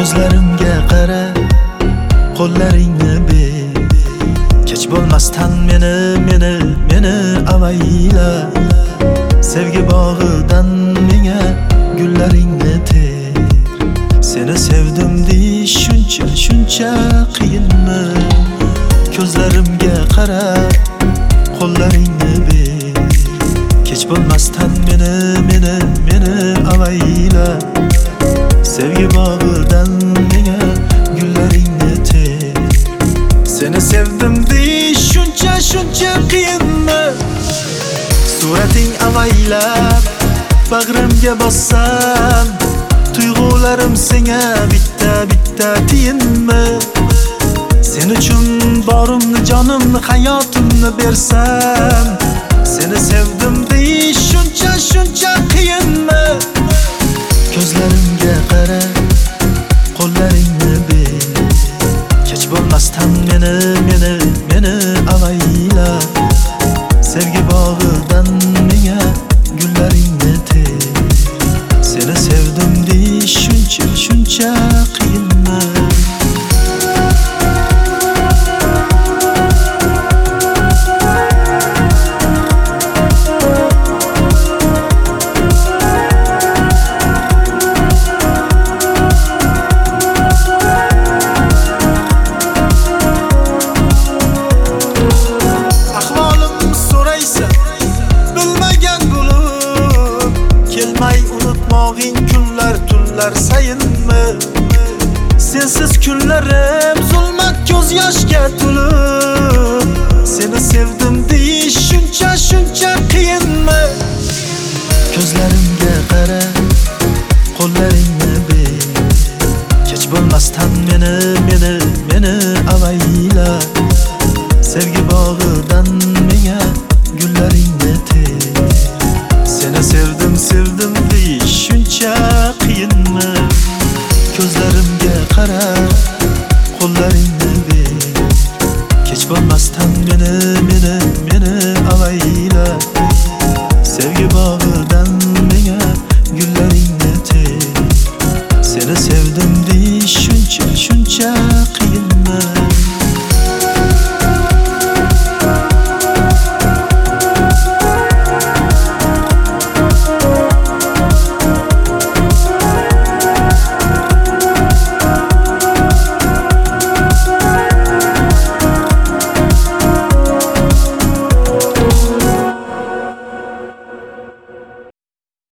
Ko'zlarimga qara, qo'llaringni ber. Kech bo'lmasdan meni avayla. Sevgi bog'idan menga gullaringni ter. Seni sevdim deyish shuncha qiyinmi? Ko'zlarimga qara, qo'llaringni ber. Kech bo'lmasdan meni avayla. Sevgi bog'idan menga gullaringni ter. Seni sevdim deyish shuncha qiyinmi? Surating avaylab bag'rimga bossam, tuyg'ularim senga bitta tiyinmi? Sen uchun borimni, jonimni, hayotimni bersam, seni sevdim deyish shuncha qiyinmi? Ko'zlarimga qara, qo'llaringni ber. Kech bo'lmasdan meni avayla. Sevgi bog'idan menga gullaringni ter. Seni sevdim deyish shuncha qiyinmi? Tunlar sayinmi? Sensiz kunlarim zulmat ko'z yoshga to'lib. Seni sevdim deyish shuncha qiyinmi? Ko'zlarimga